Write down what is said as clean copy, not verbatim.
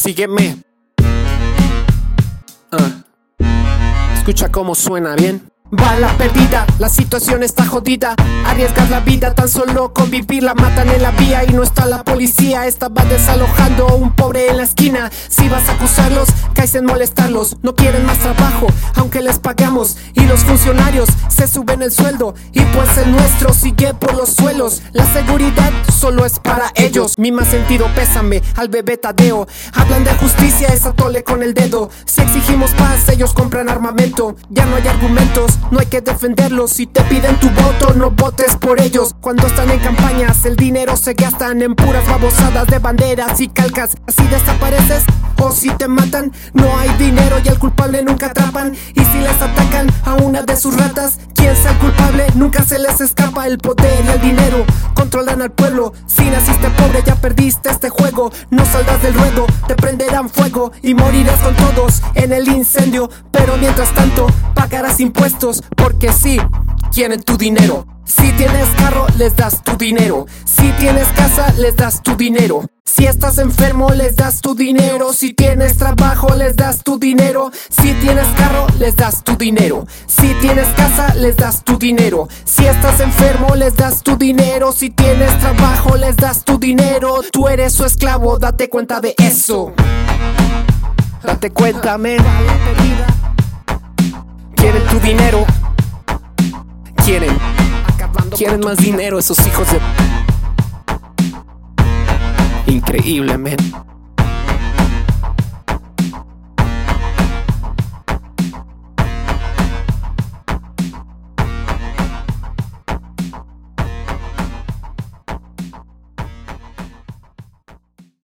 Sígueme. Escucha cómo suena, bien. Bala perdida, la situación está jodida. Arriesgas la vida, tan solo convivir. La matan en la vía y no está la policía. Estaba desalojando a un pobre en la esquina. Si vas a acusarlos, caes en molestarlos. No quieren más trabajo, aunque les pagamos. Y los funcionarios se suben el sueldo. Y pues el nuestro sigue por los suelos. La seguridad solo es para ellos. Mi más sentido pésame al bebé Tadeo. Hablan de justicia, es atole con el dedo. Si exigimos paz, ellos compran armamento. Ya no hay argumentos, no hay que defenderlos. Si te piden tu voto, no votes por ellos. Cuando están en campañas, el dinero se gastan en puras babosadas de banderas y calcas. Así desapareces, o si te matan, no hay dinero y al culpable nunca atrapan. Y si les atacan a una de sus ratas, quien sea el culpable nunca se les escapa. El poder y el dinero controlan al pueblo. Si naciste pobre, ya perdiste este juego. No saldrás del ruedo, te prenderán fuego y morirás con todos en el incendio. Pero mientras tanto, pagarás impuestos, porque sí, quieren tu dinero. Si tienes carro, les das tu dinero. Si tienes casa, les das tu dinero. Si estás enfermo, les das tu dinero. Si tienes trabajo, les das tu dinero. Si tienes carro, les das tu dinero. Si tienes casa, les das tu dinero. Si estás enfermo, les das tu dinero. Si tienes trabajo, les das tu dinero. Tú eres su esclavo, date cuenta de eso. Date cuenta, men. Quieren tu dinero. Quieren más dinero esos hijos de... Increíble, men.